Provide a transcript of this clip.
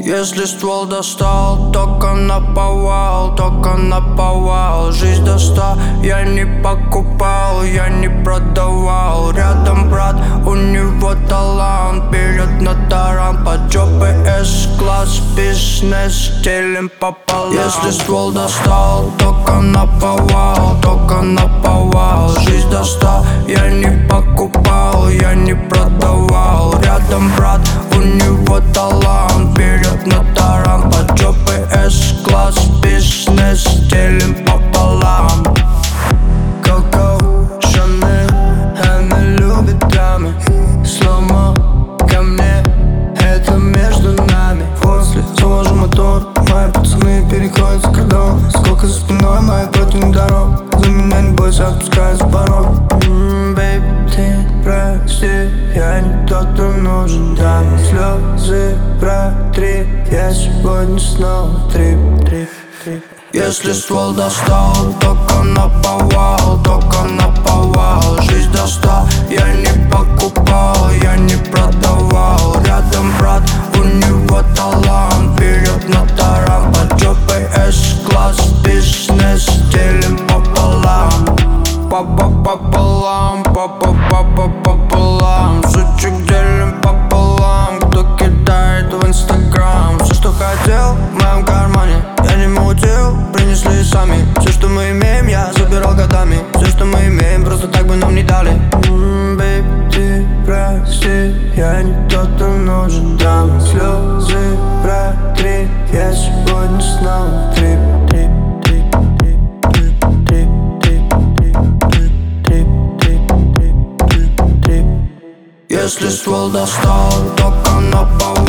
Если ствол достал, только на повал, только на повал. Жизнь до 100 я не покупал, я не продавал. Рядом брат, у него талант, берет на таран. Под жопой С-класс, бизнес делим пополам. Если ствол достал, только на повал, только на повал. Жизнь до 100 я не покупал, я не продавал. Рядом брат, у него талант, берет на таран. Под жопой С-класс, бизнес делим пополам. Коко, Шанель, она любит драмы. Сломо ко мне, это между нами. После завожу мотор, мои пацаны переходят за кордон. Сколько за спиной моих противных дорог, за меня не бойся, отпускай за порог. Бэйби, ты прости, я не тот, кто нужен. Там слезы протри, я сегодня снова трип. Если ствол достал, только на повал, только на повал. Жизнь до 100 я не покупал, я не продавал. Рядом брат, у него талант, берет на таран. Под жопой С-класс, бизнес делим пополам. Пополам, пополам. Сучек делим пополам. Кто кидает в Инстаграм? Все, что хотел, в моем кармане. Я не мутил, принесли сами. Все, что мы имеем, я забирал годами. Все, что мы имеем, просто так бы нам не дали. Бэйби, ты прости, я не тот, кто нужен. Там слезы протри, я сегодня снова трип. Если ствол достал, только на повал.